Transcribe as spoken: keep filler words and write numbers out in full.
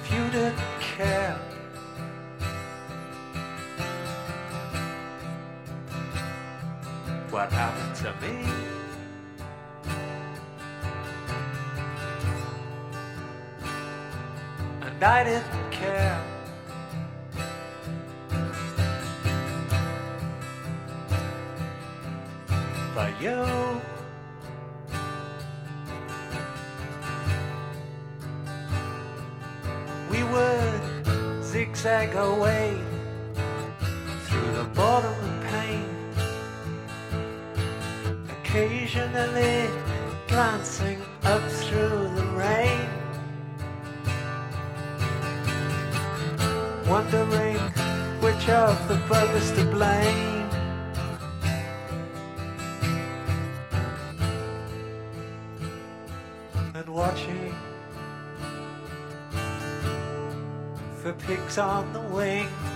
if you didn't care. What happened to me? And I didn't care. But you, we would zigzag our way through the bottom of pain, occasionally glancing up through the rain, wondering which of the brothers to blame. And watching for pigs on the wing.